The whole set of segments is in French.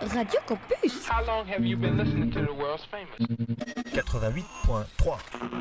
Radio Campus. How long have you been listening to the world's famous? 88.3.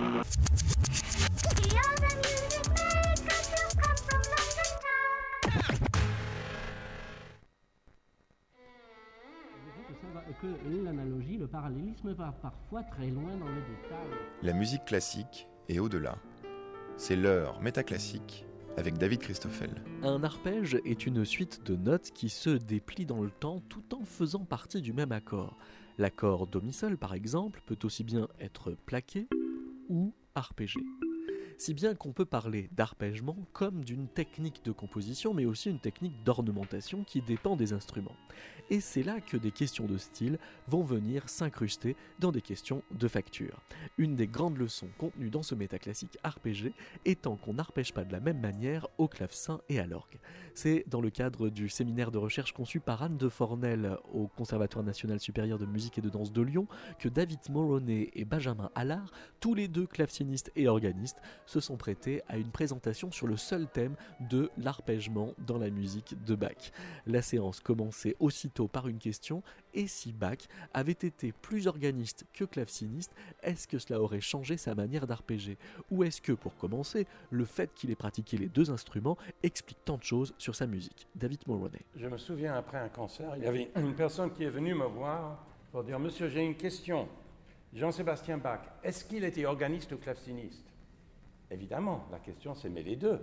Que l'analogie, le parallélisme va parfois très loin dans le détail. La musique classique est au-delà. C'est l'heure métaclassique avec David Christoffel. Un arpège est une suite de notes qui se déplient dans le temps tout en faisant partie du même accord. L'accord do mi sol, par exemple, peut aussi bien être plaqué ou arpégé. Si bien qu'on peut parler d'arpègement comme d'une technique de composition, mais aussi une technique d'ornementation qui dépend des instruments. Et c'est là que des questions de style vont venir s'incruster dans des questions de facture. Une des grandes leçons contenues dans ce métaclassique arpégé étant qu'on n'arpège pas de la même manière au clavecin et à l'orgue. C'est dans le cadre du séminaire de recherche conçu par Anne de Fornel au Conservatoire national supérieur de musique et de danse de Lyon que David Mulroney et Benjamin Allard, tous les deux clavecinistes et organistes, se sont prêtés à une présentation sur le seul thème de l'arpègement dans la musique de Bach. La séance commençait aussitôt par une question: et si Bach avait été plus organiste que claveciniste, est-ce que cela aurait changé sa manière d'arpéger? Ou est-ce que, pour commencer, le fait qu'il ait pratiqué les deux instruments explique tant de choses sur sa musique? David Mulroney. Je me souviens, après un concert, il y avait une personne qui est venue me voir pour dire: Monsieur, j'ai une question. Jean-Sébastien Bach, est-ce qu'il était organiste ou claveciniste? Évidemment, la question c'est mais les deux.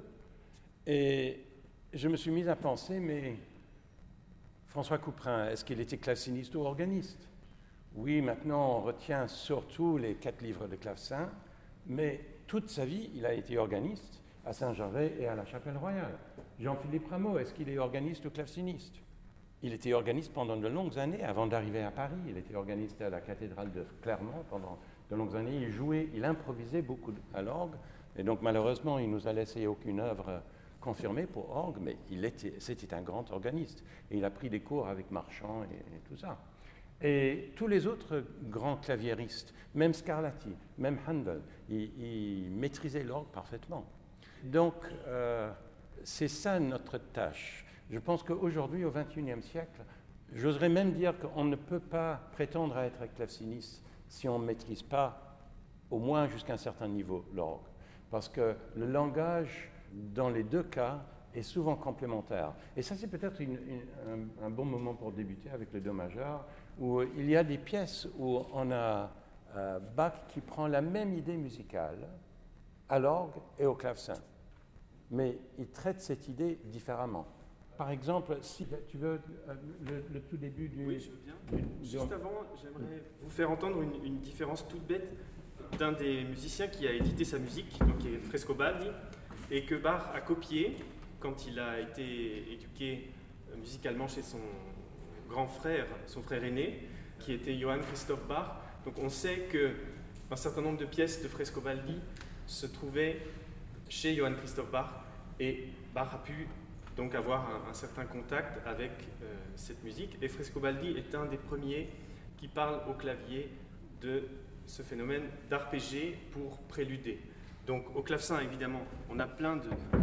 Et je me suis mis à penser, mais François Couperin, est-ce qu'il était claveciniste ou organiste? Oui, maintenant on retient surtout les 4 livres de clavecin, mais toute sa vie il a été organiste à Saint-Gervais et à la Chapelle Royale. Jean-Philippe Rameau, est-ce qu'il est organiste ou claveciniste? Il était organiste pendant de longues années avant d'arriver à Paris. Il était organiste à la cathédrale de Clermont pendant de longues années. Il jouait, il improvisait beaucoup à l'orgue. Et donc malheureusement, il ne nous a laissé aucune œuvre confirmée pour orgue, mais c'était un grand organiste. Et il a pris des cours avec Marchand et tout ça. Et tous les autres grands claviéristes, même Scarlatti, même Handel, ils maîtrisaient l'orgue parfaitement. Donc c'est ça notre tâche. Je pense qu'aujourd'hui, au XXIe siècle, j'oserais même dire qu'on ne peut pas prétendre à être claveciniste si on ne maîtrise pas, au moins jusqu'à un certain niveau, l'orgue. Parce que le langage, dans les deux cas, est souvent complémentaire. Et ça, c'est peut-être un bon moment pour débuter avec le Do majeur, où il y a des pièces où on a Bach qui prend la même idée musicale à l'orgue et au clavecin. Mais il traite cette idée différemment. Par exemple, si tu veux le tout début du... Oui, je veux bien. Juste avant, j'aimerais vous faire entendre une différence toute bête d'un des musiciens qui a édité sa musique, donc qui est Frescobaldi, et que Bach a copié quand il a été éduqué musicalement chez son grand frère, son frère aîné, qui était Johann Christoph Bach. Donc on sait qu'un certain nombre de pièces de Frescobaldi se trouvaient chez Johann Christoph Bach, et Bach a pu donc avoir un certain contact avec cette musique. Et Frescobaldi est un des premiers qui parle au clavier de ce phénomène d'arpéger pour préluder. Donc au clavecin, évidemment, on a plein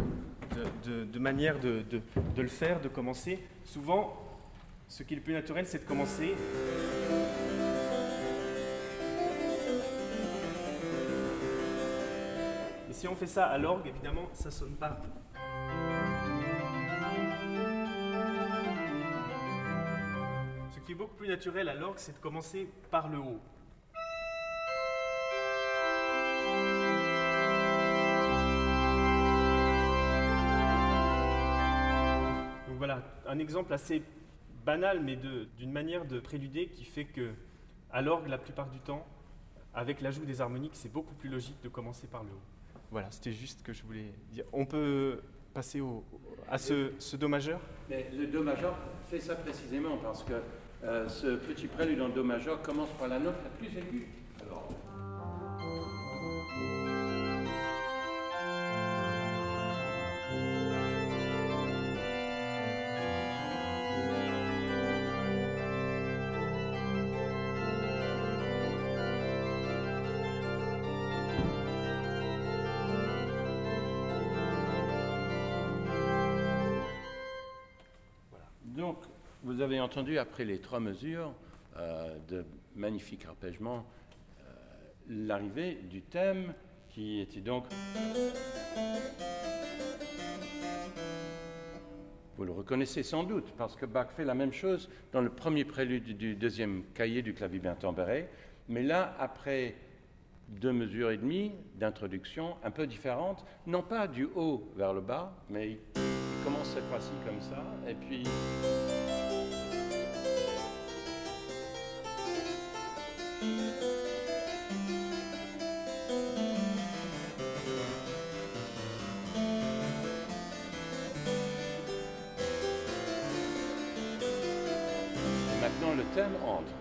de manières de le faire, de commencer. Souvent, ce qui est le plus naturel, c'est de commencer... Et si on fait ça à l'orgue, évidemment, ça ne sonne pas. Ce qui est beaucoup plus naturel à l'orgue, c'est de commencer par le haut. Donc voilà, un exemple assez banal, mais d'une manière de préluder qui fait que, à l'orgue, la plupart du temps, avec l'ajout des harmoniques, c'est beaucoup plus logique de commencer par le haut. Voilà, c'était juste ce que je voulais dire. On peut passer à ce Do majeur? Mais le Do majeur fait ça précisément parce que ce petit prélude en Do majeur commence par la note la plus aiguë. Alors. Vous avez entendu, après les 3 mesures de magnifiques arpègements, l'arrivée du thème qui était donc... Vous le reconnaissez sans doute, parce que Bach fait la même chose dans le premier prélude du 2e cahier du clavier bien tempéré, mais là, après 2 mesures et demie d'introduction un peu différentes, non pas du haut vers le bas, mais il commence cette fois-ci comme ça, et puis... Maintenant, le thème entre.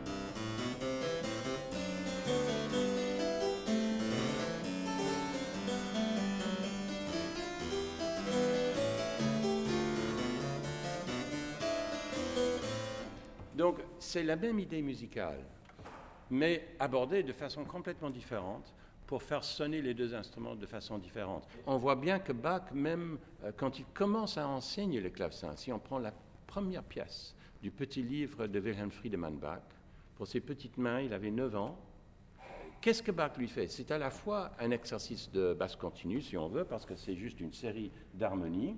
Donc, c'est la même idée musicale, mais abordée de façon complètement différente pour faire sonner les 2 instruments de façon différente. On voit bien que Bach, même quand il commence à enseigner le clavecin, si on prend la première pièce du petit livre de Wilhelm Friedemann Bach, pour ses petites mains, il avait 9 ans. Qu'est-ce que Bach lui fait? C'est à la fois un exercice de basse continue, si on veut, parce que c'est juste une série d'harmonies.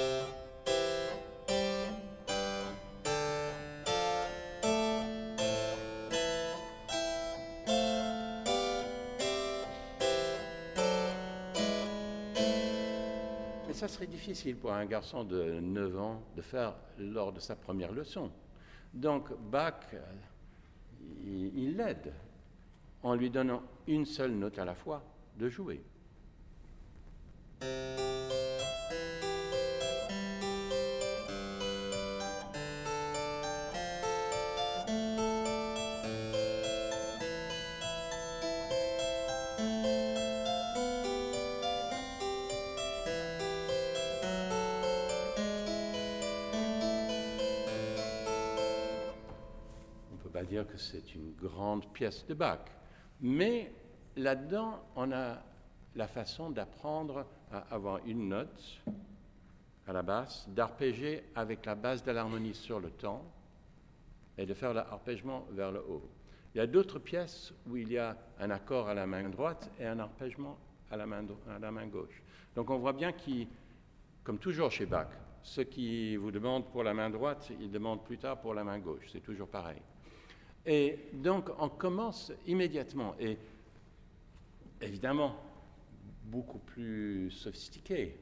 Mais ça serait difficile pour un garçon de 9 ans de faire lors de sa première leçon. Donc Bach, il l'aide en lui donnant une seule note à la fois de jouer. Dire que c'est une grande pièce de Bach. Mais là-dedans, on a la façon d'apprendre à avoir une note à la basse, d'arpéger avec la base de l'harmonie sur le temps et de faire l'arpègement vers le haut. Il y a d'autres pièces où il y a un accord à la main droite et un arpègement à la main gauche. Donc on voit bien qu'il, comme toujours chez Bach, ce qui vous demande pour la main droite, il demande plus tard pour la main gauche. C'est toujours pareil. Et donc, on commence immédiatement, et évidemment, beaucoup plus sophistiqué.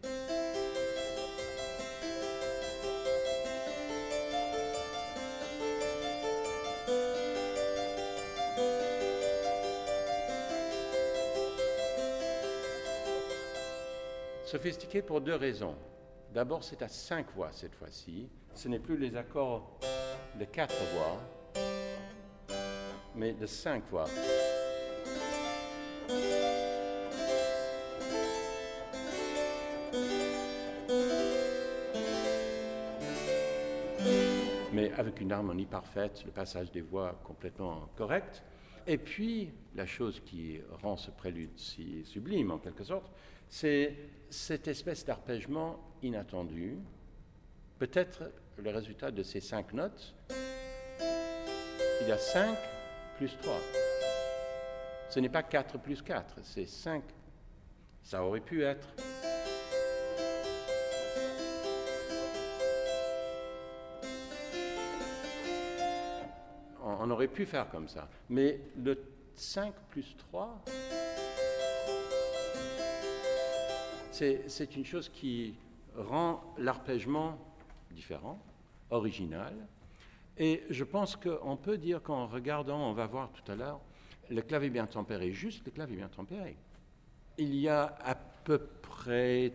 Sophistiqué pour 2 raisons. D'abord, c'est à 5 voix cette fois-ci. Ce n'est plus les accords de 4 voix, mais de 5 voix. Mais avec une harmonie parfaite, le passage des voix complètement correct. Et puis, la chose qui rend ce prélude si sublime, en quelque sorte, c'est cette espèce d'arpègement inattendu, peut-être le résultat de ces 5 notes. Il y a 5 plus 3. Ce n'est pas 4 plus 4, c'est 5. Ça aurait pu être. On aurait pu faire comme ça. Mais le 5 plus 3, c'est une chose qui rend l'arpègement différent, original. Et je pense qu'on peut dire qu'en regardant, on va voir tout à l'heure, le clavier bien tempéré, juste le clavier bien tempéré, il y a à peu près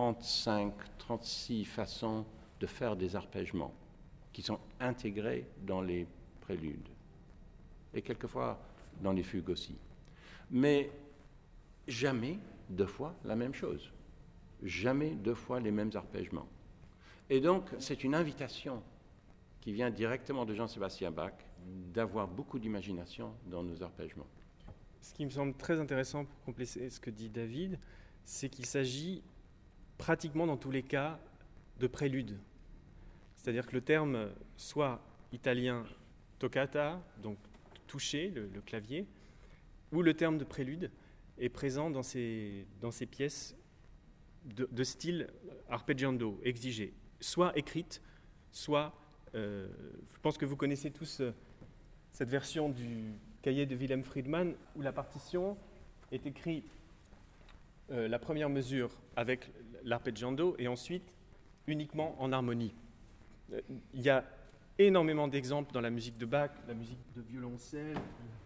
35-36 façons de faire des arpègements qui sont intégrés dans les préludes et quelquefois dans les fugues aussi. Mais jamais 2 fois la même chose, jamais 2 fois les mêmes arpègements. Et donc, c'est une invitation qui vient directement de Jean-Sébastien Bach, d'avoir beaucoup d'imagination dans nos arpègements. Ce qui me semble très intéressant pour compléter ce que dit David, c'est qu'il s'agit pratiquement dans tous les cas de prélude. C'est-à-dire que le terme, soit italien toccata, donc toucher, le clavier, où le terme de prélude est présent dans ces pièces de style arpeggiando, exigé, soit écrite, soit, je pense que vous connaissez tous cette version du cahier de Wilhelm Friedman, où la partition est écrite la première mesure avec l'arpeggiando et ensuite uniquement en harmonie. Il y a énormément d'exemples dans la musique de Bach, la musique de violoncelle.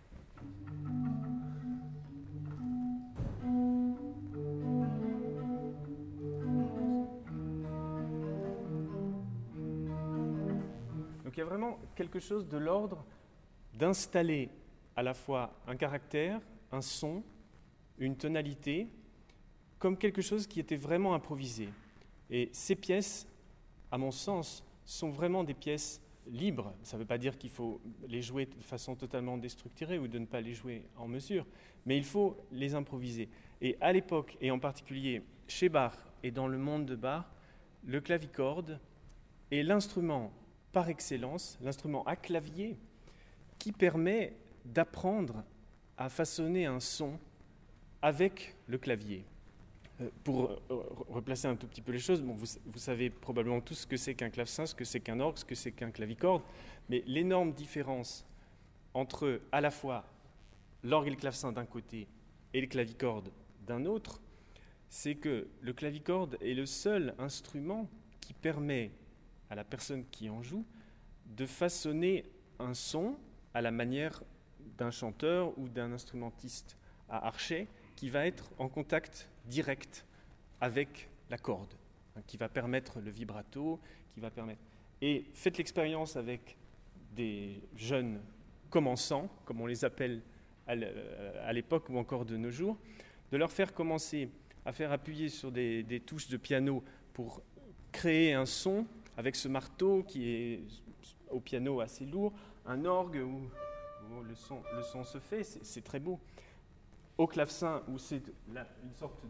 Donc il y a vraiment quelque chose de l'ordre d'installer à la fois un caractère, un son, une tonalité, comme quelque chose qui était vraiment improvisé. Et ces pièces, à mon sens, sont vraiment des pièces libres. Ça ne veut pas dire qu'il faut les jouer de façon totalement déstructurée ou de ne pas les jouer en mesure, mais il faut les improviser. Et à l'époque, et en particulier chez Bach et dans le monde de Bach, le clavicorde est l'instrument par excellence, l'instrument à clavier, qui permet d'apprendre à façonner un son avec le clavier. Pour replacer un tout petit peu les choses, bon, vous savez probablement tous ce que c'est qu'un clavecin, ce que c'est qu'un orgue, ce que c'est qu'un clavicorde, mais l'énorme différence entre à la fois l'orgue et le clavecin d'un côté et le clavicorde d'un autre, c'est que le clavicorde est le seul instrument qui permet à la personne qui en joue de façonner un son à la manière d'un chanteur ou d'un instrumentiste à archet qui va être en contact direct avec la corde, qui va permettre le vibrato, qui va permettre... Et faites l'expérience avec des jeunes commençants, comme on les appelle à l'époque ou encore de nos jours, de leur faire commencer à faire appuyer sur des touches de piano pour créer un son avec ce marteau qui est au piano assez lourd, un orgue où le son se fait, c'est très beau. Au clavecin, où c'est une sorte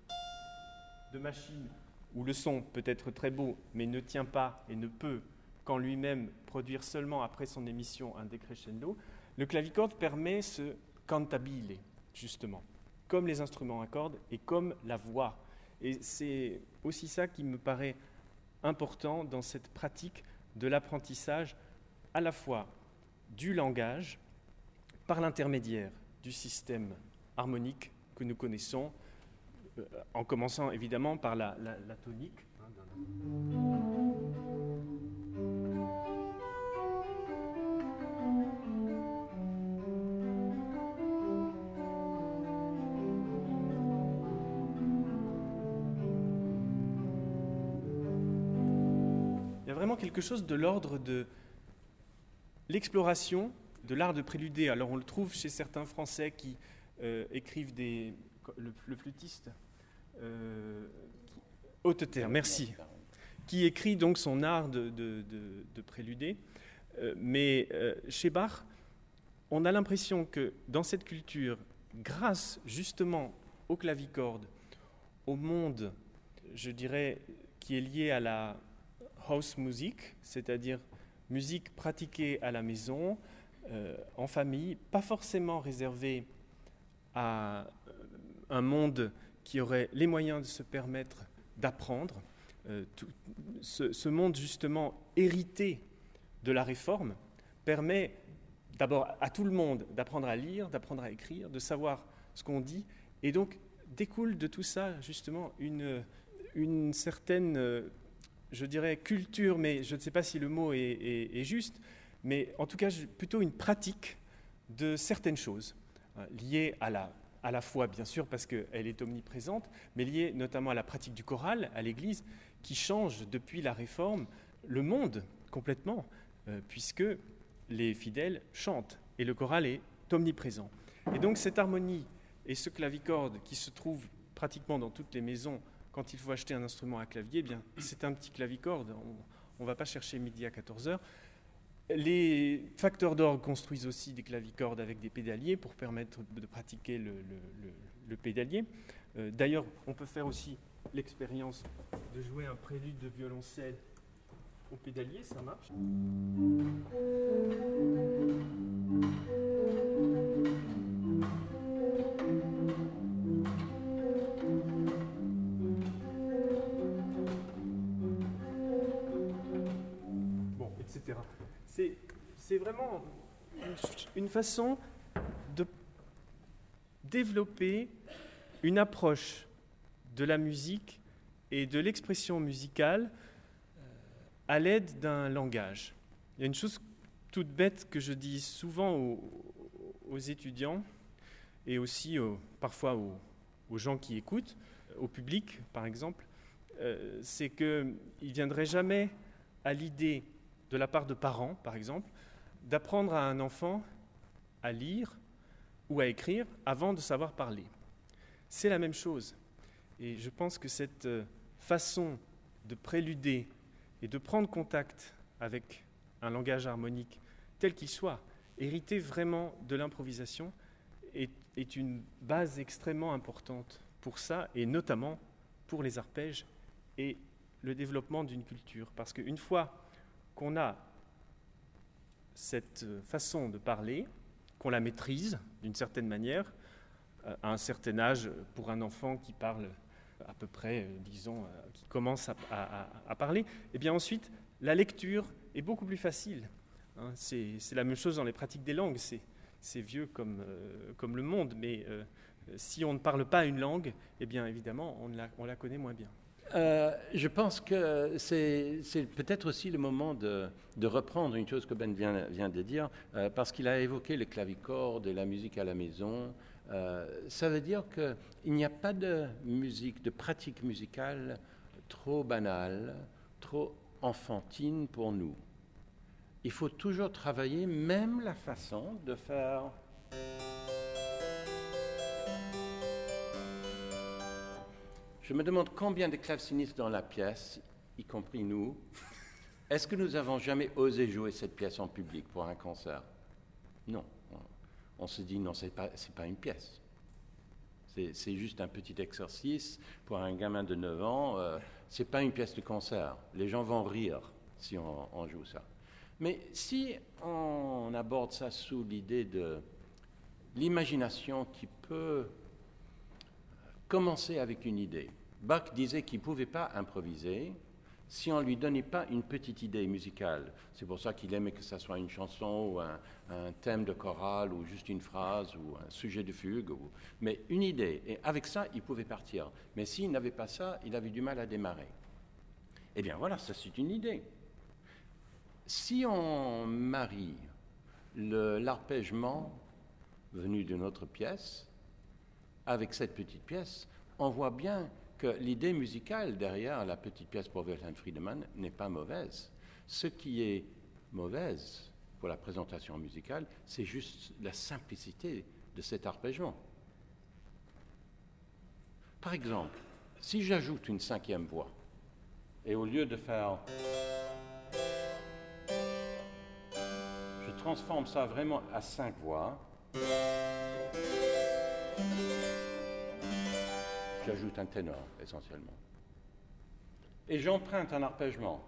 de machine où le son peut être très beau, mais ne tient pas et ne peut qu'en lui-même produire seulement après son émission un décrescendo, le clavicorde permet ce cantabile, justement, comme les instruments à cordes et comme la voix. Et c'est aussi ça qui me paraît important dans cette pratique de l'apprentissage à la fois du langage par l'intermédiaire du système harmonique que nous connaissons, en commençant évidemment par la tonique. Il y a vraiment quelque chose de l'ordre de l'exploration de l'art de préluder. Alors on le trouve chez certains Français qui écrivent le flûtiste Hauteterre, merci, qui écrit donc son art de préluder. Mais chez Bach, on a l'impression que dans cette culture, grâce justement au clavicorde, au monde, je dirais, qui est lié à la house music, c'est-à-dire musique pratiquée à la maison, en famille, pas forcément réservée à un monde qui aurait les moyens de se permettre d'apprendre. Ce monde justement hérité de la Réforme permet d'abord à tout le monde d'apprendre à lire, d'apprendre à écrire, de savoir ce qu'on dit, et donc découle de tout ça justement une certaine, je dirais, culture, mais je ne sais pas si le mot est juste, mais en tout cas plutôt une pratique de certaines choses liées à la foi, bien sûr, parce qu'elle est omniprésente, mais liée notamment à la pratique du choral, à l'Église, qui change depuis la Réforme le monde complètement, puisque les fidèles chantent, et le choral est omniprésent. Et donc cette harmonie et ce clavicorde qui se trouve pratiquement dans toutes les maisons quand il faut acheter un instrument à clavier, eh bien, c'est un petit clavicorde, on ne va pas chercher midi à 14h. Les facteurs d'orgue construisent aussi des clavicordes avec des pédaliers pour permettre de pratiquer le pédalier. D'ailleurs, on peut faire aussi l'expérience de jouer un prélude de violoncelle au pédalier, ça marche. Bon, etc. C'est vraiment une façon de développer une approche de la musique et de l'expression musicale à l'aide d'un langage. Il y a une chose toute bête que je dis souvent aux étudiants et aussi parfois aux gens qui écoutent, au public par exemple, c'est qu'il ne viendrait jamais à l'idée de la part de parents par exemple d'apprendre à un enfant à lire ou à écrire avant de savoir parler. C'est la même chose. Et je pense que cette façon de préluder et de prendre contact avec un langage harmonique tel qu'il soit, hérité vraiment de l'improvisation, est une base extrêmement importante pour ça, et notamment pour les arpèges et le développement d'une culture. Parce qu'une fois qu'on a cette façon de parler, qu'on la maîtrise d'une certaine manière, à un certain âge, pour un enfant qui parle à peu près, disons, qui commence à parler, et bien ensuite, la lecture est beaucoup plus facile. Hein, c'est la même chose dans les pratiques des langues, c'est vieux comme le monde, mais si on ne parle pas une langue, eh bien évidemment, on la connaît moins bien. Je pense que c'est peut-être aussi le moment de reprendre une chose que Ben vient de dire, parce qu'il a évoqué le clavicorde et la musique à la maison. Ça veut dire qu'il n'y a pas de musique, de pratique musicale trop banale, trop enfantine pour nous. Il faut toujours travailler, même la façon de faire... Je me demande combien de clavecinistes dans la pièce, y compris nous, est-ce que nous avons jamais osé jouer cette pièce en public pour un concert? Non. On se dit non, c'est pas une pièce. C'est juste un petit exercice pour un gamin de 9 ans. C'est pas une pièce de concert. Les gens vont rire si on joue ça. Mais si on aborde ça sous l'idée de l'imagination qui peut commencer avec une idée. Bach disait qu'il ne pouvait pas improviser si on ne lui donnait pas une petite idée musicale. C'est pour ça qu'il aimait que ça soit une chanson ou un thème de chorale ou juste une phrase ou un sujet de fugue. Mais une idée. Et avec ça, il pouvait partir. Mais s'il n'avait pas ça, il avait du mal à démarrer. Eh bien voilà, ça c'est une idée. Si on marie l'arpègement venu d'une autre pièce avec cette petite pièce, on voit bien que l'idée musicale derrière la petite pièce pour Wilhelm Friedemann n'est pas mauvaise. Ce qui est mauvaise pour la présentation musicale, c'est juste la simplicité de cet arpègement. Par exemple, si j'ajoute une 5e voix, et au lieu de faire... je transforme ça vraiment à 5 voix, j'ajoute un ténor, essentiellement. Et j'emprunte un arpègement.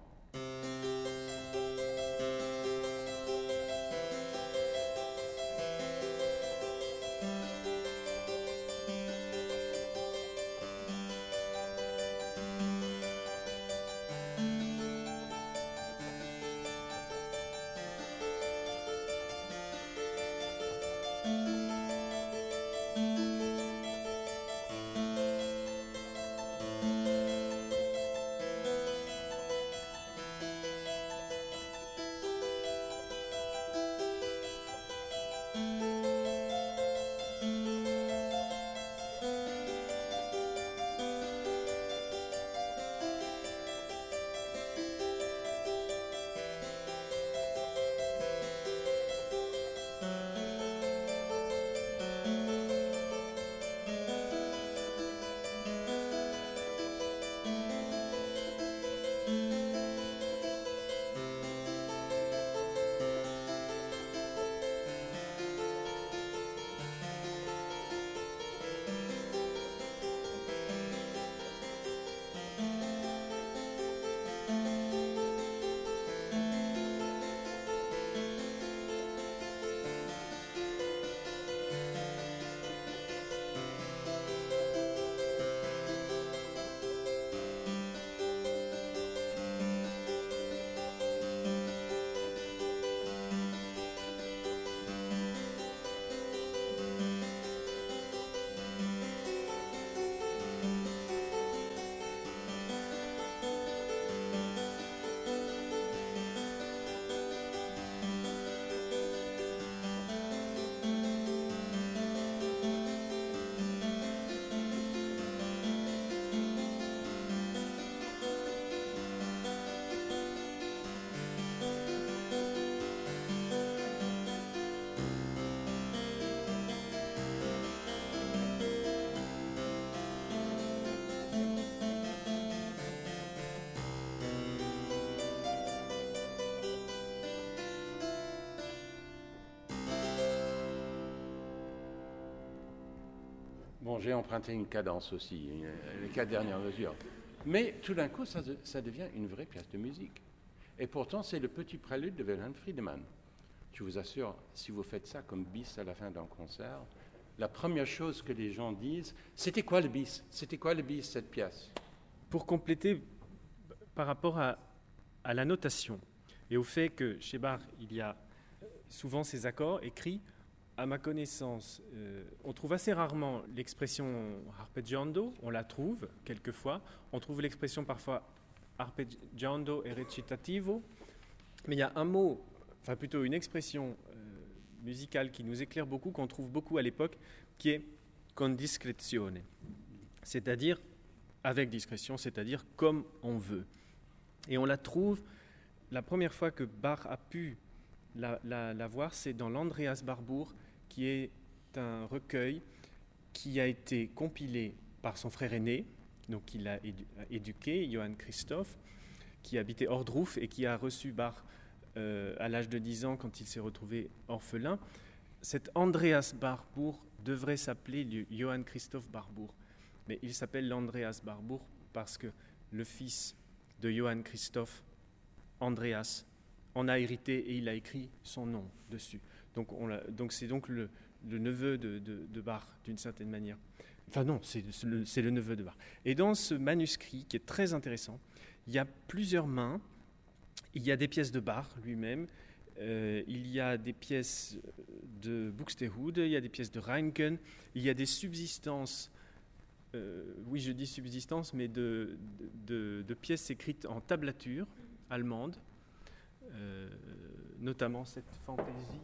Bon, j'ai emprunté une cadence aussi, les 4 dernières mesures. Mais tout d'un coup, ça devient une vraie pièce de musique. Et pourtant, c'est le petit prélude de Wilhelm Friedemann. Je vous assure, si vous faites ça comme bis à la fin d'un concert, la première chose que les gens disent, c'était quoi le bis? C'était quoi le bis, cette pièce? Pour compléter, par rapport à la notation et au fait que chez Bach, il y a souvent ces accords écrits, à ma connaissance, on trouve assez rarement l'expression arpeggiando, on la trouve quelquefois, on trouve l'expression parfois arpeggiando e recitativo, mais il y a un mot, enfin plutôt une expression musicale qui nous éclaire beaucoup, qu'on trouve beaucoup à l'époque, qui est con discrezione, c'est-à-dire avec discrétion, c'est-à-dire comme on veut. Et on la trouve, la première fois que Bach a pu la voir, c'est dans l'Andreas Barbour, qui est un recueil qui a été compilé par son frère aîné, donc il a éduqué, Johann Christoph, qui habitait Ohrdruf et qui a reçu Bach à l'âge de 10 ans quand il s'est retrouvé orphelin. Cet Andreas Barbour devrait s'appeler Johann Christoph Barbour, mais il s'appelle l'Andreas Barbour parce que le fils de Johann Christoph, Andreas, en a hérité et il a écrit son nom dessus. Donc c'est donc le neveu de Bach, d'une certaine manière. Enfin non, c'est le neveu de Bach. Et dans ce manuscrit, qui est très intéressant, il y a plusieurs mains. Il y a des pièces de Bach lui-même, il y a des pièces de Buxtehude, il y a des pièces de Reinken, il y a des subsistances, oui je dis subsistances, mais de pièces écrites en tablature allemande, notamment cette fantaisie.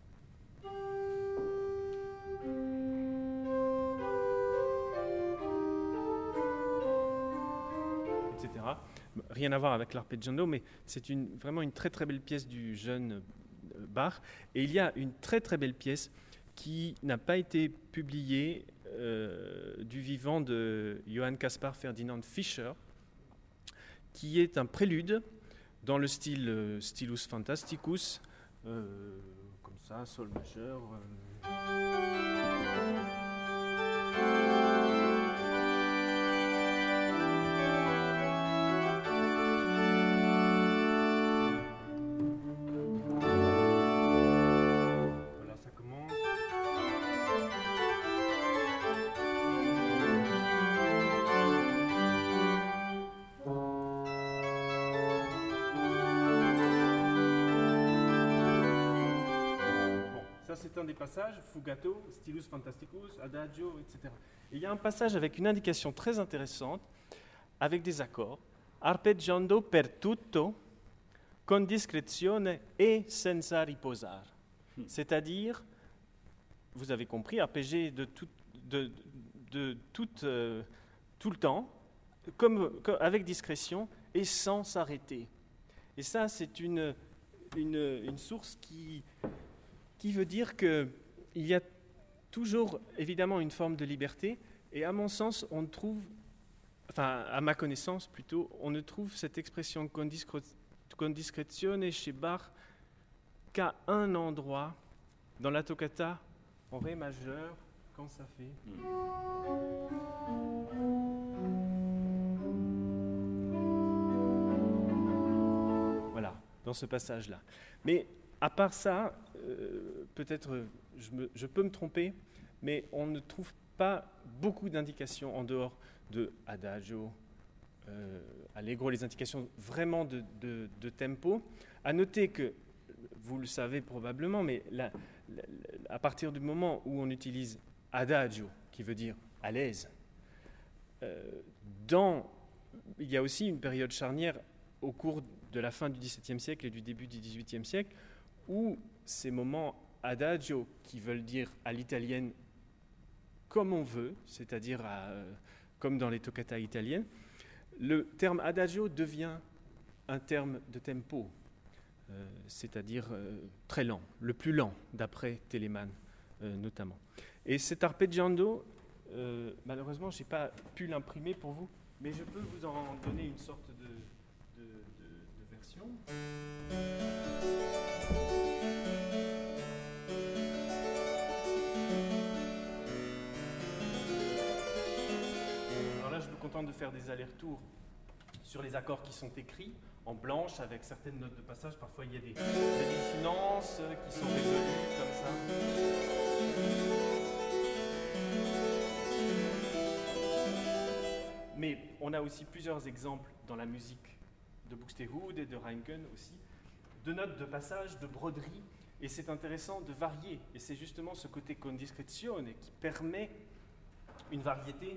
Etc. Rien à voir avec l'arpeggiando, mais c'est vraiment une très très belle pièce du jeune Bach. Et il y a une très très belle pièce qui n'a pas été publiée du vivant de Johann Caspar Ferdinand Fischer, qui est un prélude dans le style Stilus Fantasticus, comme ça, sol majeur. Voilà, ça commence. Ça, c'est un des passages, Fugato, Stilus Fantasticus, Adagio, etc. Et il y a un passage avec une indication très intéressante, avec des accords. Arpeggiando per tutto, con discrezione e senza riposar. C'est-à-dire, vous avez compris, arpéger tout le temps, avec discrétion et sans s'arrêter. Et ça, c'est une source qui veut dire qu'il y a toujours, évidemment, une forme de liberté, et à mon sens, on ne trouve, enfin, à ma connaissance plutôt, on ne trouve cette expression con discrezione chez Bach qu'à un endroit, dans la toccata en ré majeur, quand ça fait... Voilà, dans ce passage-là. Mais à part ça, peut-être je peux me tromper, mais on ne trouve pas beaucoup d'indications en dehors de Adagio, Allegro, les indications vraiment de tempo. À noter que, vous le savez probablement, mais à partir du moment où on utilise Adagio, qui veut dire à l'aise, il y a aussi une période charnière au cours de la fin du XVIIe siècle et du début du XVIIIe siècle, où ces moments adagio, qui veulent dire à l'italienne comme on veut, c'est-à-dire comme dans les toccata italiennes, le terme adagio devient un terme de tempo, c'est-à-dire très lent, le plus lent, d'après Telemann notamment. Et cet arpeggiando, malheureusement, je n'ai pas pu l'imprimer pour vous, mais je peux vous en donner une sorte de version. temps de faire des allers-retours sur les accords qui sont écrits en blanche avec certaines notes de passage. Parfois il y a des dissonances qui sont résolues comme ça. Mais on a aussi plusieurs exemples dans la musique de Buxtehude et de Reinken aussi, de notes de passage, de broderie, et c'est intéressant de varier. Et c'est justement ce côté con discrezione qui permet une variété.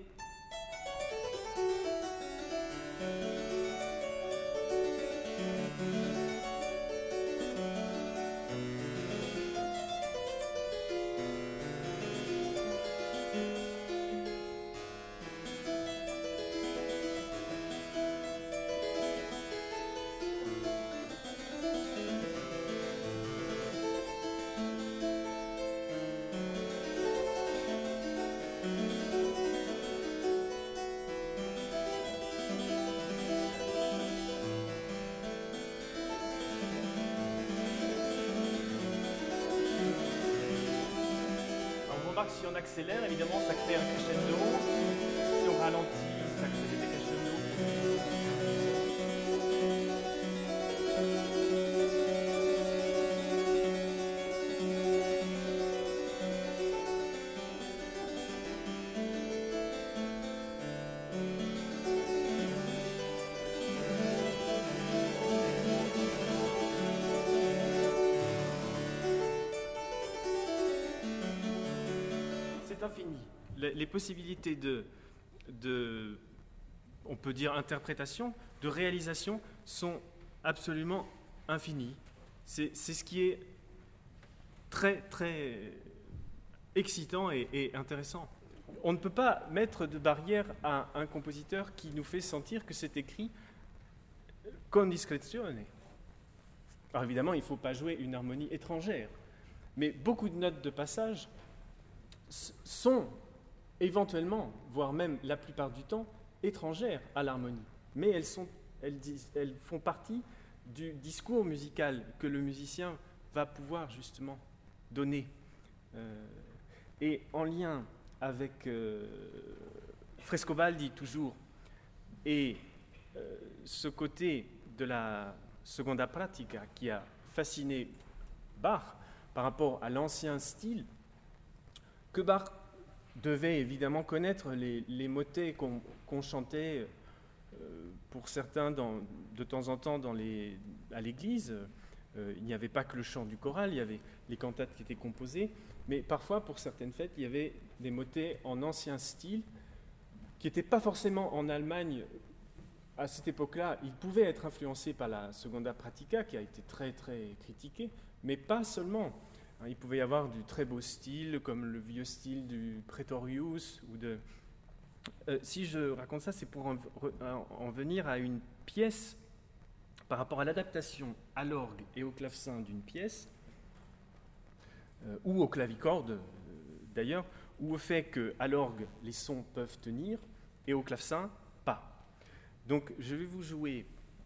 Si on accélère, évidemment, ça crée un crescendo. Si on ralentit, ça crée des crescendo. Infini. Les possibilités de, on peut dire, interprétation, de réalisation sont absolument infinies. C'est ce qui est très, très excitant et intéressant. On ne peut pas mettre de barrière à un compositeur qui nous fait sentir que c'est écrit con discrezione. Alors évidemment, il ne faut pas jouer une harmonie étrangère, mais beaucoup de notes de passage sont éventuellement, voire même la plupart du temps, étrangères à l'harmonie. Mais elles font partie du discours musical que le musicien va pouvoir justement donner. Et en lien avec Frescobaldi toujours, et ce côté de la seconda pratica qui a fasciné Bach par rapport à l'ancien style, que Bach devait évidemment connaître les motets qu'on chantait pour certains de temps en temps à l'église. Il n'y avait pas que le chant du choral, il y avait les cantates qui étaient composées, mais parfois pour certaines fêtes, il y avait des motets en ancien style qui n'étaient pas forcément en Allemagne à cette époque-là. Ils pouvaient être influencés par la Seconda Pratica qui a été très très critiquée, mais pas seulement. Il pouvait y avoir du très beau style, comme le vieux style du Praetorius. Si je raconte ça, c'est pour en venir à une pièce, par rapport à l'adaptation à l'orgue et au clavecin d'une pièce, ou au clavicorde d'ailleurs, ou au fait qu'à l'orgue, les sons peuvent tenir, et au clavecin, pas. Donc je vais vous jouer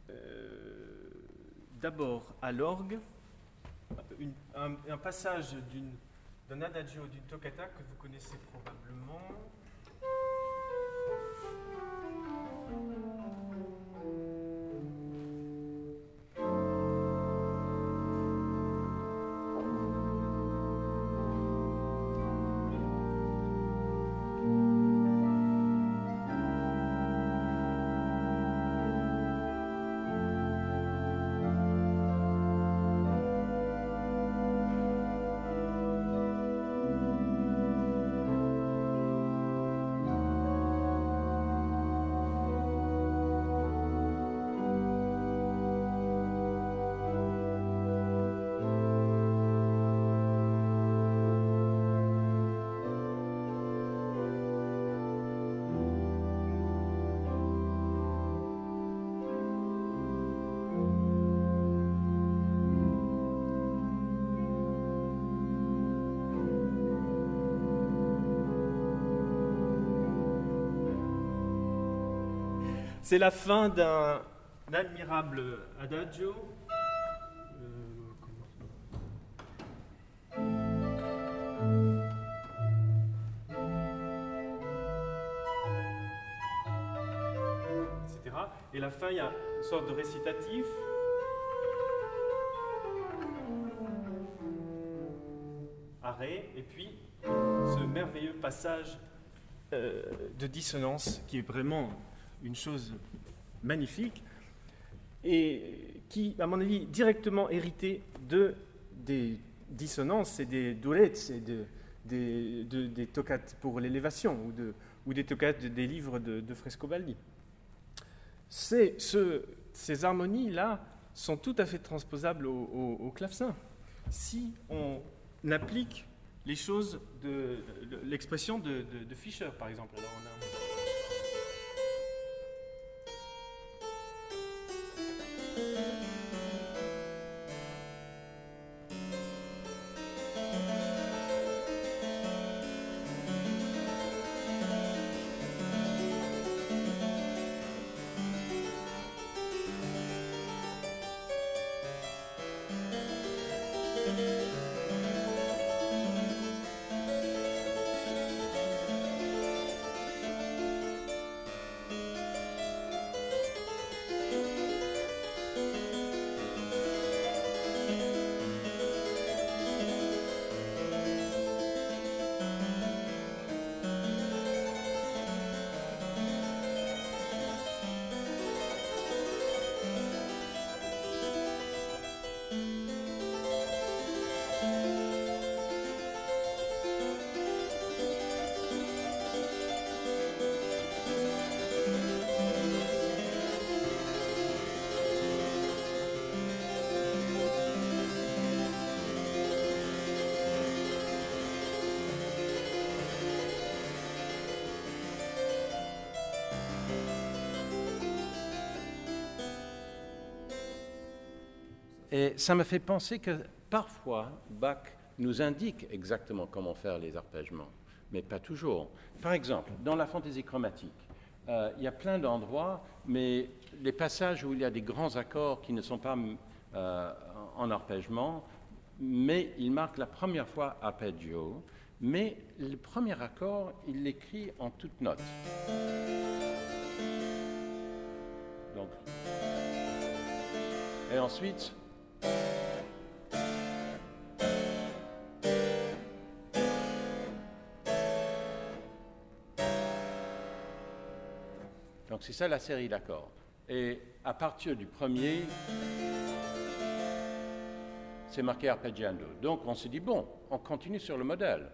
d'abord à l'orgue, un passage d'un adagio d'une toccata que vous connaissez probablement. C'est la fin d'un admirable adagio. Et la fin, il y a une sorte de récitatif. Arrêt, et puis ce merveilleux passage de dissonance qui est vraiment une chose magnifique et qui, à mon avis, directement hérité des dissonances et des doulettes et des toccates pour l'élévation ou des toccates des livres de Frescobaldi. Ces harmonies-là sont tout à fait transposables au clavecin. Si on applique les choses de l'expression de Fischer, par exemple. Alors on a... Et ça me fait penser que parfois, Bach nous indique exactement comment faire les arpègements, mais pas toujours. Par exemple, dans la fantaisie chromatique, il y a plein d'endroits, mais les passages où il y a des grands accords qui ne sont pas en arpègement, mais il marque la première fois arpeggio, mais le premier accord, il l'écrit en toutes notes. Donc, et ensuite... Donc c'est ça la série d'accords. Et à partir du premier, c'est marqué arpeggiando. Donc on se dit, bon, on continue sur le modèle.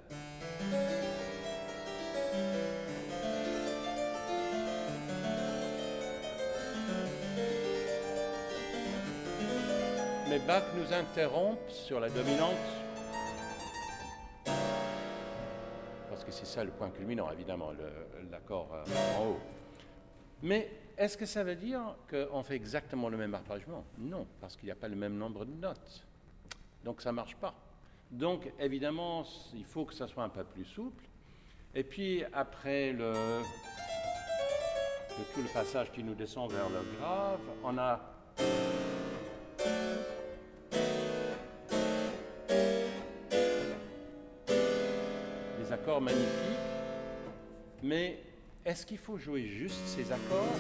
Mais Bach nous interrompt sur la dominante, parce que c'est ça le point culminant, évidemment, l'accord en haut. Mais est-ce que ça veut dire qu'on fait exactement le même arpègement? Non, parce qu'il n'y a pas le même nombre de notes. Donc ça ne marche pas. Donc évidemment, il faut que ça soit un peu plus souple. Et puis après tout le passage qui nous descend vers le grave, on a des accords magnifiques, mais est-ce qu'il faut jouer juste ces accords?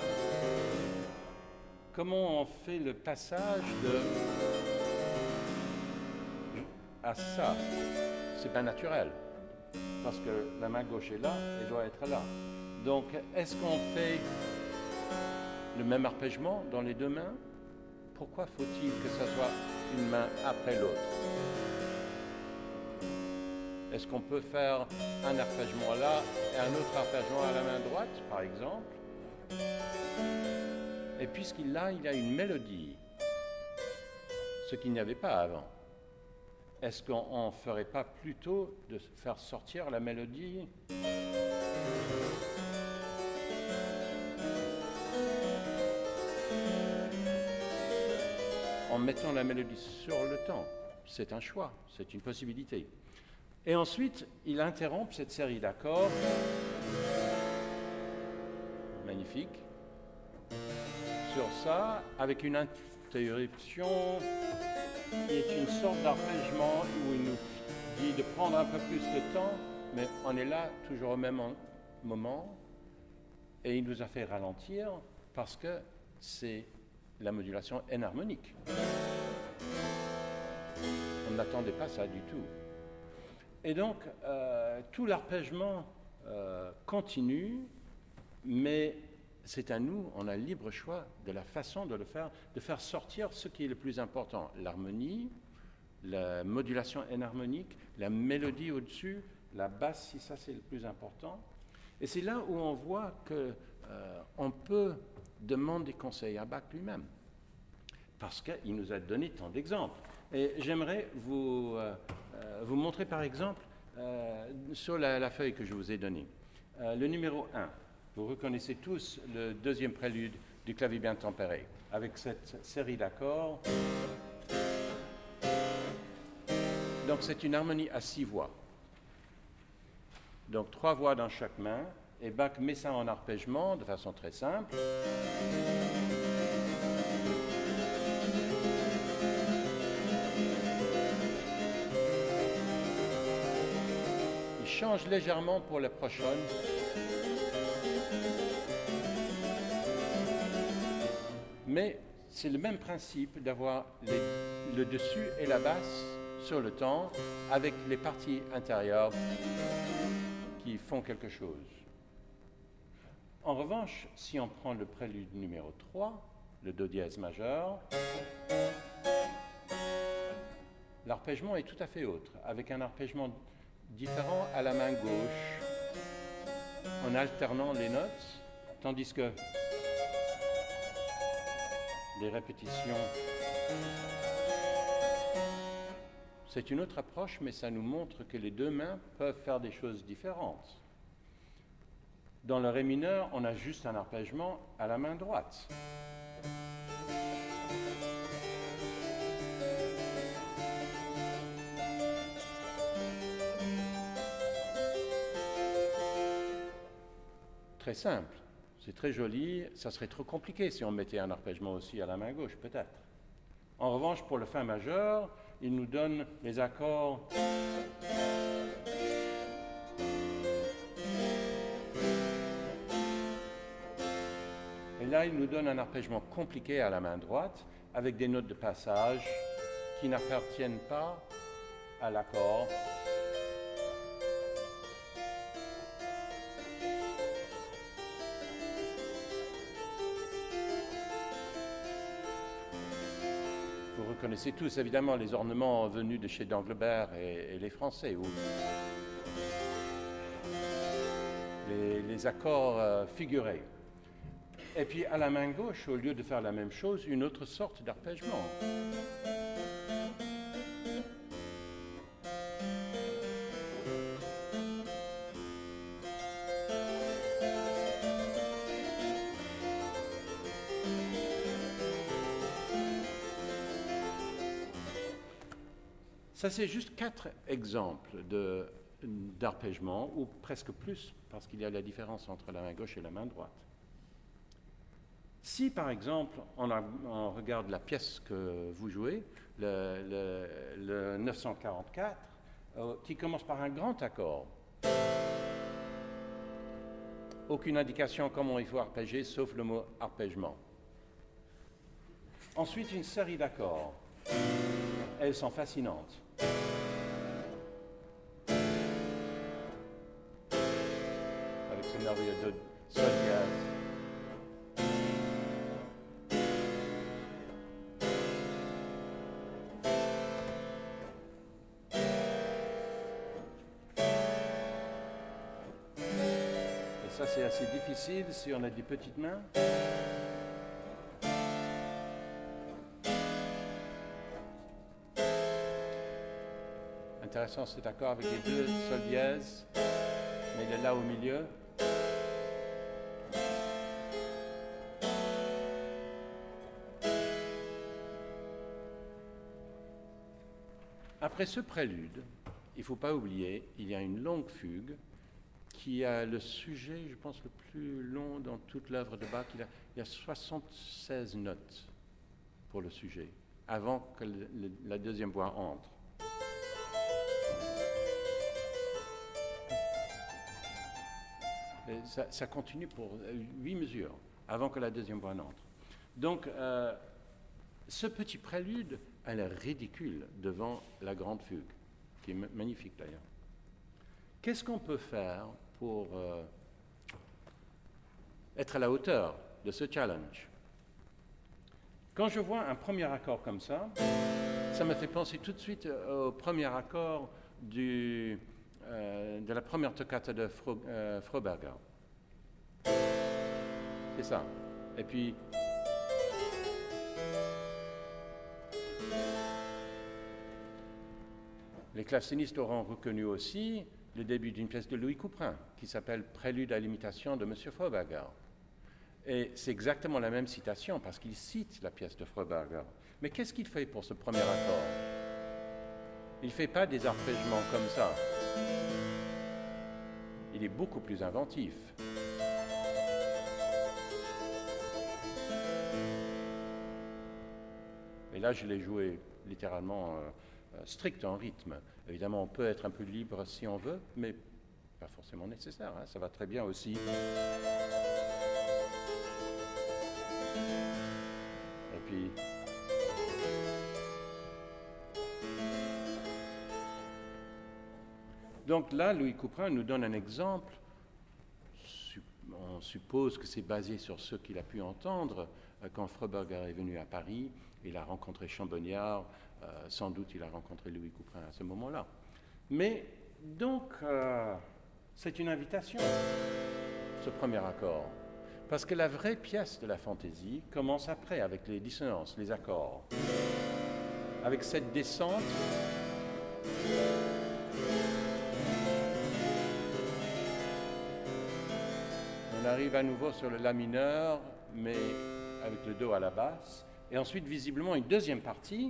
Comment on fait le passage à ça? C'est pas naturel, parce que la main gauche est là et doit être là. Donc, est-ce qu'on fait le même arpègement dans les deux mains? Pourquoi faut-il que ça soit une main après l'autre? Est-ce qu'on peut faire un arpègement là et un autre arpègement à la main droite, par exemple? Et puisqu'il y a une mélodie, ce qu'il n'y avait pas avant, est-ce qu'on ne ferait pas plutôt de faire sortir la mélodie en mettant la mélodie sur le temps? C'est un choix, c'est une possibilité. Et ensuite, il interrompt cette série d'accords magnifique sur ça, avec une interruption qui est une sorte d'arpègement où il nous dit de prendre un peu plus de temps, mais on est là toujours au même moment, et il nous a fait ralentir parce que c'est la modulation enharmonique. On n'attendait pas ça du tout. Et donc, tout l'arpègement continue, mais c'est à nous, on a le libre choix de la façon de le faire, de faire sortir ce qui est le plus important, l'harmonie, la modulation enharmonique, la mélodie au-dessus, la basse, si ça c'est le plus important. Et c'est là où on voit qu'on peut demander conseil à Bach lui-même, parce qu'il nous a donné tant d'exemples. Et j'aimerais vous montrer par exemple, sur la feuille que je vous ai donnée, le numéro 1. Vous reconnaissez tous le deuxième prélude du clavier bien tempéré, avec cette série d'accords. Donc c'est une harmonie à 6 voix. Donc 3 voix dans chaque main, et Bach met ça en arpègement de façon très simple. Il change légèrement pour la prochaine. Mais c'est le même principe d'avoir le dessus et la basse sur le temps avec les parties intérieures qui font quelque chose. En revanche, si on prend le prélude numéro 3, le do dièse majeur, l'arpègement est tout à fait autre, avec un arpègement différent à la main gauche, en alternant les notes, tandis que les répétitions, c'est une autre approche, mais ça nous montre que les deux mains peuvent faire des choses différentes. Dans le ré mineur, on a juste un arpègement à la main droite. Très simple. C'est très joli, ça serait trop compliqué si on mettait un arpègement aussi à la main gauche, peut-être. En revanche, pour le fa majeur, il nous donne les accords et là, il nous donne un arpègement compliqué à la main droite, avec des notes de passage qui n'appartiennent pas à l'accord. Vous reconnaissez tous évidemment les ornements venus de chez Danglebert et les Français, ou les accords figurés. Et puis à la main gauche, au lieu de faire la même chose, une autre sorte d'arpègement. Ça, c'est juste 4 exemples d'arpègement, ou presque plus, parce qu'il y a la différence entre la main gauche et la main droite. Si, par exemple, on regarde la pièce que vous jouez, le 944, qui commence par un grand accord, aucune indication comment il faut arpéger, sauf le mot arpègement. Ensuite, une série d'accords. Elles sont fascinantes. Avec ce merveilleux do sol dièse. Et ça, c'est assez difficile si on a des petites mains. Intéressant cet accord avec les deux sol dièse, mais il est là au milieu. Après ce prélude, il ne faut pas oublier, il y a une longue fugue qui a le sujet, je pense, le plus long dans toute l'œuvre de Bach. Il y a 76 notes pour le sujet, avant que la deuxième voix entre. Ça continue pour 8 mesures, avant que la deuxième voix n'entre. Donc, ce petit prélude a l'air ridicule devant la grande fugue, qui est magnifique d'ailleurs. Qu'est-ce qu'on peut faire pour être à la hauteur de ce challenge? Quand je vois un premier accord comme ça me fait penser tout de suite au premier accord de la première toccata de Froberger. C'est ça. Et puis, les clavecinistes auront reconnu aussi le début d'une pièce de Louis Couperin qui s'appelle Prélude à l'imitation de M. Froberger. Et c'est exactement la même citation parce qu'il cite la pièce de Froberger. Mais qu'est-ce qu'il fait pour ce premier accord? Il ne fait pas des arpègements comme ça. Il est beaucoup plus inventif. Et là, je l'ai joué littéralement strict en rythme. Évidemment, on peut être un peu libre si on veut, mais pas forcément nécessaire. Hein. Ça va très bien aussi. Et puis... Donc là, Louis Couperin nous donne un exemple. On suppose que c'est basé sur ce qu'il a pu entendre quand Froberger est venu à Paris. Il a rencontré Chambonniard, sans doute il a rencontré Louis Couperin à ce moment-là. Mais donc, c'est une invitation, ce premier accord. Parce que la vraie pièce de la fantaisie commence après, avec les dissonances, les accords. Avec cette descente... On arrive à nouveau sur le La mineur, mais avec le Do à la basse. Et ensuite, visiblement, une deuxième partie.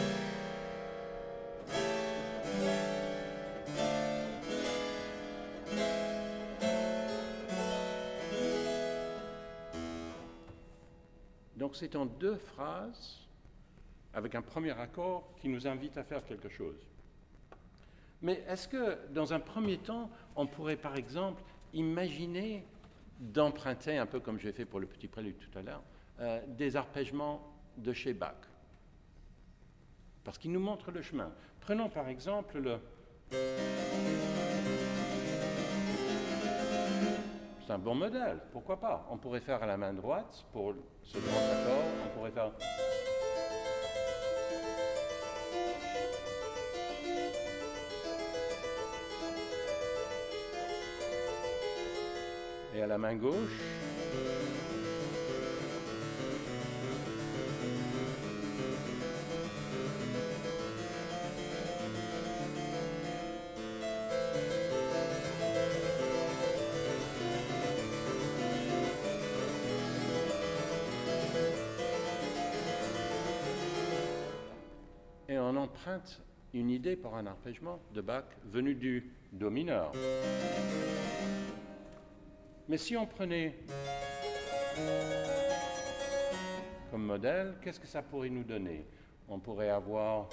Donc, c'est en deux phrases, avec un premier accord qui nous invite à faire quelque chose. Mais est-ce que, dans un premier temps, on pourrait, par exemple, imaginer d'emprunter, un peu comme j'ai fait pour le petit prélude tout à l'heure, des arpègements de chez Bach. Parce qu'il nous montre le chemin. Prenons par exemple le... C'est un bon modèle, pourquoi pas? On pourrait faire à la main droite, pour ce grand accord, on pourrait faire... Et à la main gauche, et on emprunte une idée pour un arpègement de Bach venu du Do mineur. Mais si on prenait comme modèle, qu'est-ce que ça pourrait nous donner? On pourrait avoir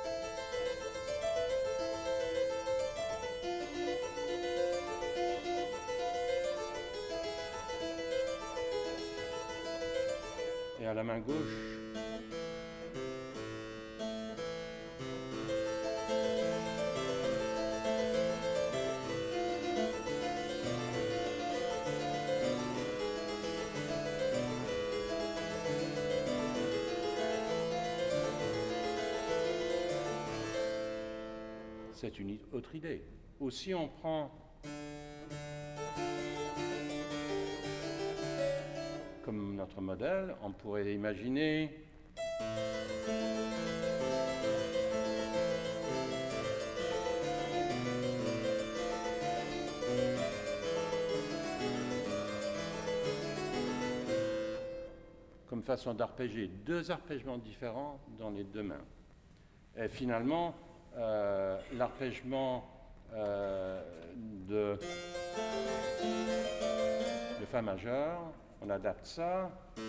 et à la main gauche c'est une autre idée. Ou si on prend comme notre modèle, on pourrait imaginer comme façon d'arpéger deux arpègements différents dans les deux mains. Et finalement, l'arpègement de Fa majeur, on adapte ça.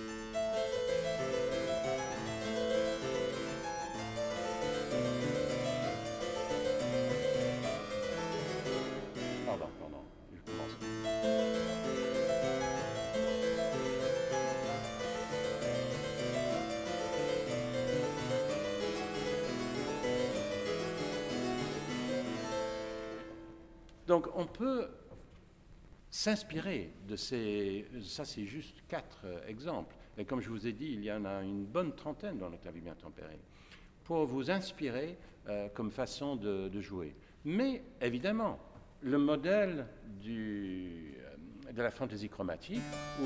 Pardon, je commence. Donc on peut s'inspirer de ces... Ça, c'est juste 4 exemples. Et comme je vous ai dit, il y en a une bonne trentaine dans le clavier bien tempéré, pour vous inspirer comme façon de jouer. Mais évidemment, le modèle de la fantaisie chromatique,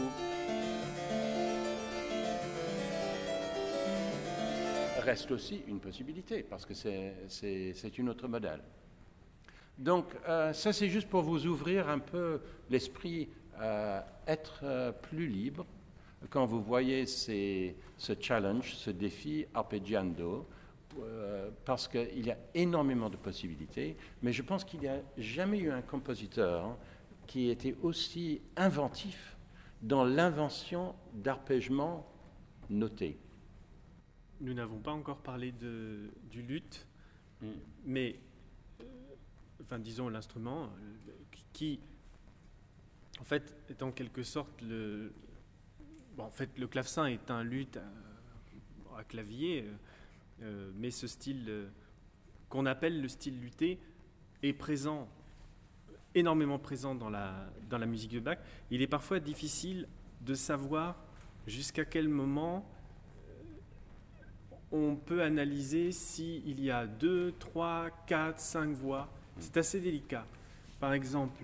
reste aussi une possibilité, parce que c'est une autre modèle. Donc, ça, c'est juste pour vous ouvrir un peu l'esprit, être plus libre quand vous voyez ce challenge, ce défi arpeggiando, parce qu'il y a énormément de possibilités, mais je pense qu'il n'y a jamais eu un compositeur qui était aussi inventif dans l'invention d'arpègements notés. Nous n'avons pas encore parlé du luth, mais disons l'instrument qui, en fait, est en quelque sorte le clavecin est un luth à clavier, mais ce style qu'on appelle le style lutté est énormément présent dans la musique de Bach. Il est parfois difficile de savoir jusqu'à quel moment on peut analyser s'il y a 2, 3, 4, 5 voix. C'est assez délicat. Par exemple,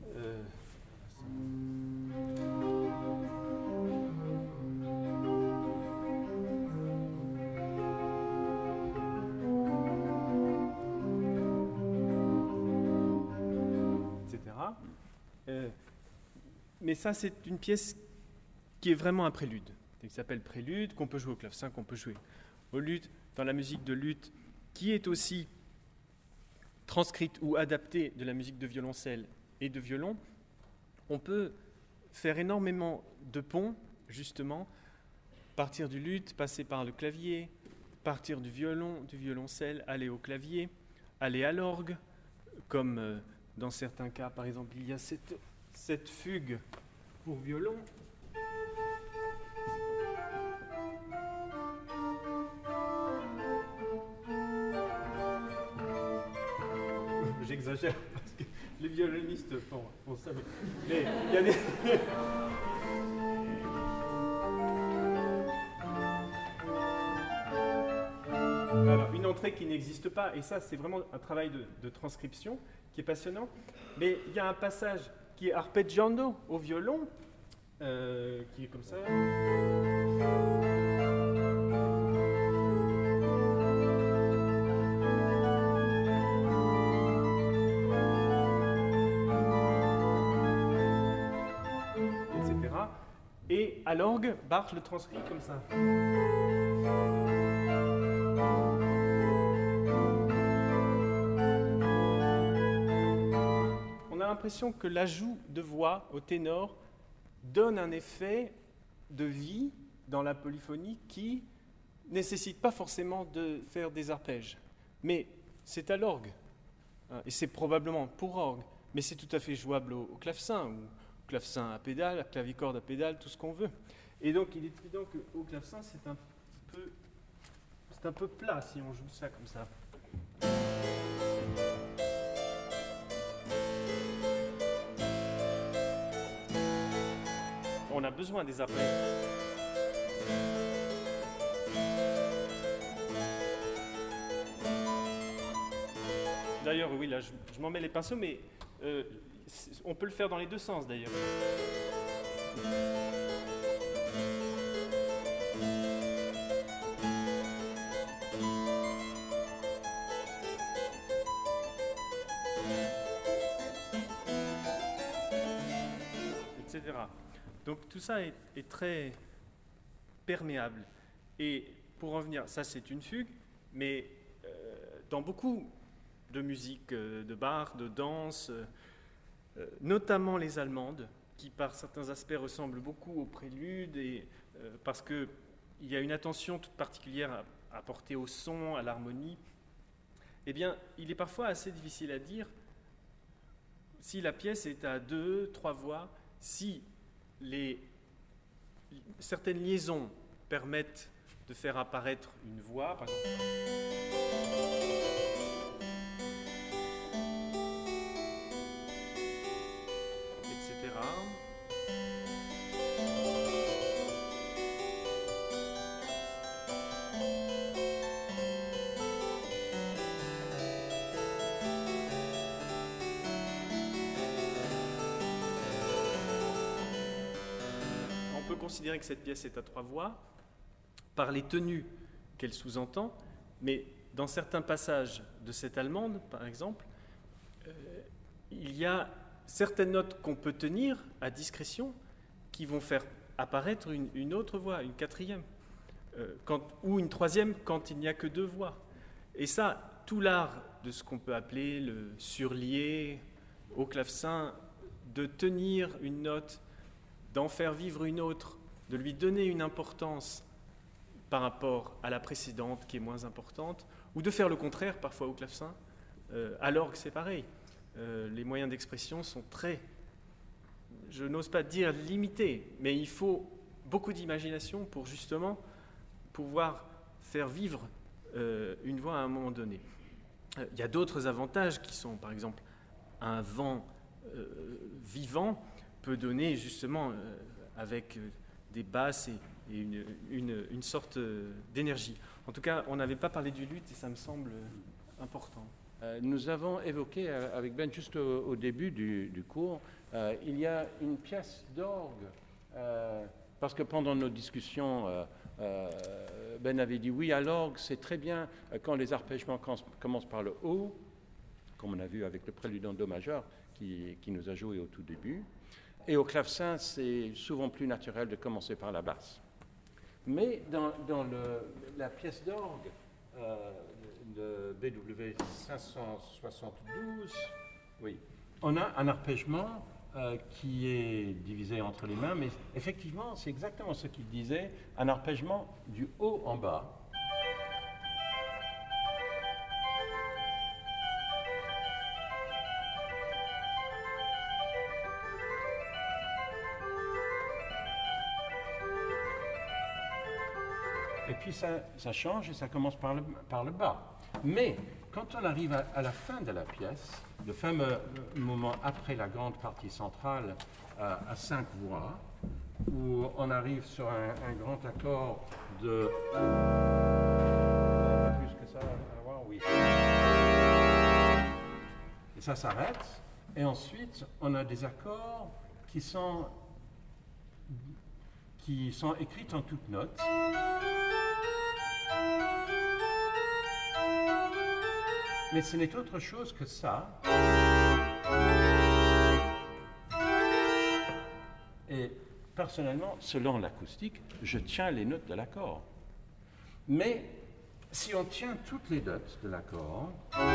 etc. Mais ça, c'est une pièce qui est vraiment un prélude. Qui s'appelle prélude, qu'on peut jouer au clavecin, qu'on peut jouer au luth, dans la musique de luth, qui est aussi transcrite ou adaptée de la musique de violoncelle et de violon, on peut faire énormément de ponts, justement, partir du luth, passer par le clavier, partir du violon, du violoncelle, aller au clavier, aller à l'orgue, comme dans certains cas, par exemple, il y a cette fugue pour violon. J'exagère parce que les violonistes font ça. Mais il y a des... Alors, une entrée qui n'existe pas, et ça, c'est vraiment un travail de transcription qui est passionnant. Mais il y a un passage qui est arpeggiando au violon, qui est comme ça. Et à l'orgue, Bach le transcrit comme ça. On a l'impression que l'ajout de voix au ténor donne un effet de vie dans la polyphonie qui ne nécessite pas forcément de faire des arpèges. Mais c'est à l'orgue, et c'est probablement pour orgue, mais c'est tout à fait jouable au clavecin, ou clavecin à pédale, à clavicorde à pédale, tout ce qu'on veut. Et donc, il est évident qu'au clavecin, c'est un peu plat si on joue ça comme ça. On a besoin des arpèges. D'ailleurs, oui, là, je m'en mets les pinceaux, mais on peut le faire dans les deux sens, d'ailleurs. Etc. Donc tout ça est très perméable. Et pour en venir, ça c'est une fugue, mais dans beaucoup de musique de Bach, de danse, notamment les allemandes, qui par certains aspects ressemblent beaucoup au prélude, et, parce qu'il y a une attention toute particulière à porter au son, à l'harmonie, eh bien, il est parfois assez difficile à dire si la pièce est à 2, 3 voix, si certaines liaisons permettent de faire apparaître une voix, par exemple. considérer que cette pièce est à 3 voix par les tenues qu'elle sous-entend, mais dans certains passages de cette allemande, par exemple, il y a certaines notes qu'on peut tenir à discrétion qui vont faire apparaître une autre voix, une quatrième, ou une troisième quand il n'y a que 2 voix. Et ça, tout l'art de ce qu'on peut appeler le surlié au clavecin, de tenir une note, d'en faire vivre une autre, de lui donner une importance par rapport à la précédente qui est moins importante, ou de faire le contraire parfois au clavecin, alors que c'est pareil. Les moyens d'expression sont très, je n'ose pas dire limités, mais il faut beaucoup d'imagination pour justement pouvoir faire vivre une voix à un moment donné. Il y a d'autres avantages qui sont, par exemple, un vent vivant peut donner justement avec des basses et une sorte d'énergie. En tout cas, on n'avait pas parlé du luth et ça me semble important. Nous avons évoqué avec Ben juste au début du cours, il y a une pièce d'orgue, parce que pendant nos discussions, Ben avait dit oui, à l'orgue, c'est très bien quand les arpègements commencent par le haut, comme on a vu avec le prélude en do majeur qui nous a joué au tout début, et au clavecin, c'est souvent plus naturel de commencer par la basse. Mais dans la pièce d'orgue de BW 572, oui, on a un arpègement qui est divisé entre les mains, mais effectivement, c'est exactement ce qu'il disait, un arpègement du haut en bas. Et puis ça change et ça commence par le bas. Mais quand on arrive à la fin de la pièce, le fameux moment après la grande partie centrale à 5 voix, où on arrive sur un grand accord de... Un peu plus que ça, oui. Et ça s'arrête. Et ensuite, on a des accords qui sont écrits en toutes notes. Mais ce n'est autre chose que ça. Et personnellement, selon l'acoustique, je tiens les notes de l'accord. Mais si on tient toutes les notes de l'accord,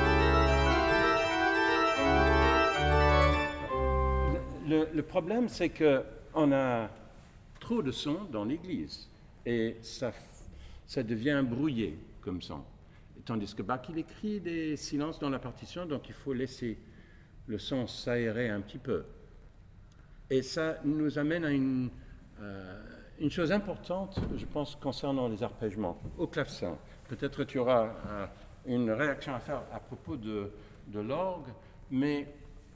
le problème c'est qu'on a trop de son dans l'église et ça devient brouillé comme son. Tandis que Bach, il écrit des silences dans la partition, donc il faut laisser le son s'aérer un petit peu. Et ça nous amène à une chose importante, je pense, concernant les arpègements au clavecin. Peut-être tu auras une réaction à faire à propos de l'orgue, mais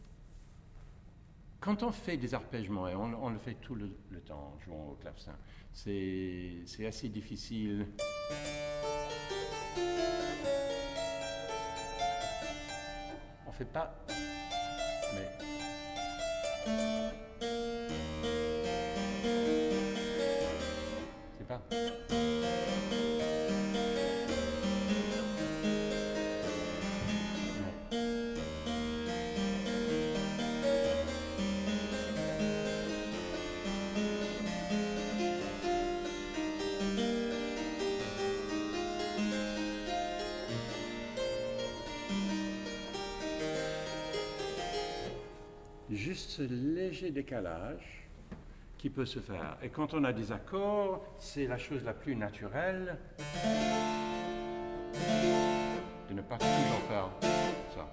quand on fait des arpègements, et on le fait tout le temps en jouant au clavecin, c'est assez difficile. On fait pas, mais c'est pas. Juste ce léger décalage qui peut se faire. Et quand on a des accords, c'est la chose la plus naturelle de ne pas toujours faire ça.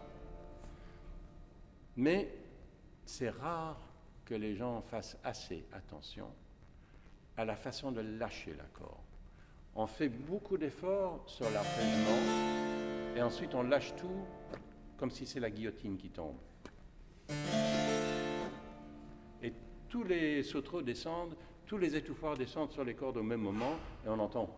Mais c'est rare que les gens fassent assez attention à la façon de lâcher l'accord. On fait beaucoup d'efforts sur l'arpègement et ensuite on lâche tout comme si c'est la guillotine qui tombe. Et tous les sautreaux descendent, tous les étouffoirs descendent sur les cordes au même moment et on entend.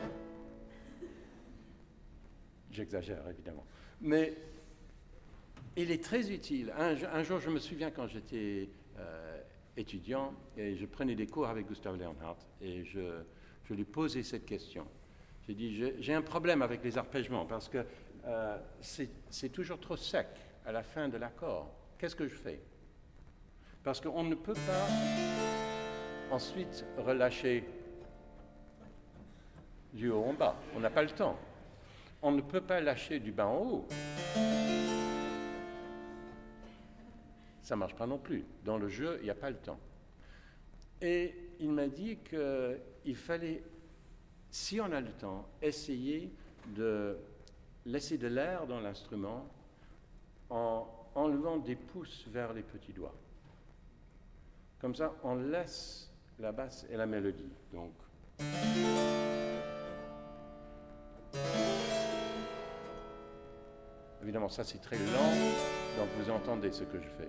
J'exagère évidemment. Mais Il est très utile. Un jour, je me souviens quand j'étais étudiant et je prenais des cours avec Gustav Leonhardt et je lui posais cette question. J'ai dit, j'ai un problème avec les arpègements parce que c'est toujours trop sec à la fin de l'accord. Qu'est-ce que je fais? Parce qu'on ne peut pas ensuite relâcher du haut en bas. On n'a pas le temps. On ne peut pas lâcher du bas en haut. Ça ne marche pas non plus. Dans le jeu, il n'y a pas le temps. Et il m'a dit qu'il fallait, si on a le temps, essayer de laisser de l'air dans l'instrument en enlevant des pouces vers les petits doigts. Comme ça, on laisse la basse et la mélodie. Donc, évidemment, ça c'est très lent, donc vous entendez ce que je fais.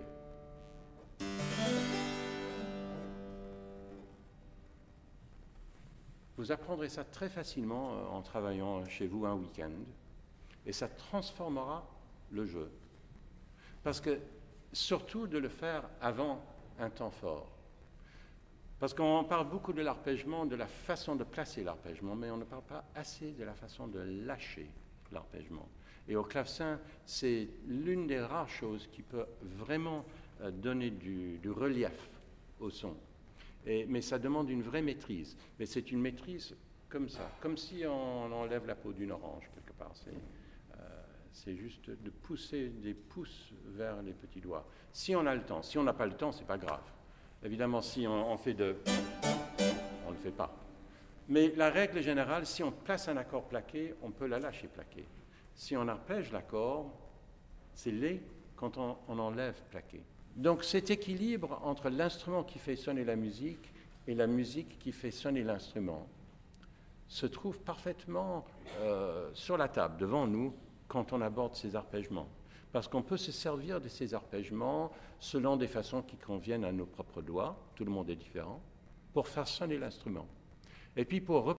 Vous apprendrez ça très facilement en travaillant chez vous un week-end, et ça transformera le jeu. Parce que, surtout de le faire avant un temps fort. Parce qu'on parle beaucoup de l'arpègement, de la façon de placer l'arpègement, mais on ne parle pas assez de la façon de lâcher l'arpègement. Et au clavecin, c'est l'une des rares choses qui peut vraiment donner du relief au son. Mais ça demande une vraie maîtrise. Mais c'est une maîtrise comme ça, comme si on enlève la peau d'une orange quelque part. C'est juste de pousser des pouces vers les petits doigts. Si on a le temps. Si on n'a pas le temps, c'est pas grave. Évidemment, si on fait on ne le fait pas. Mais la règle générale, si on place un accord plaqué, on peut la lâcher plaqué. Si on arpège l'accord, c'est laid quand on enlève plaqué. Donc cet équilibre entre l'instrument qui fait sonner la musique et la musique qui fait sonner l'instrument se trouve parfaitement sur la table, devant nous, quand on aborde ces arpègements. Parce qu'on peut se servir de ces arpègements selon des façons qui conviennent à nos propres doigts, tout le monde est différent, pour faire sonner l'instrument. Et puis pour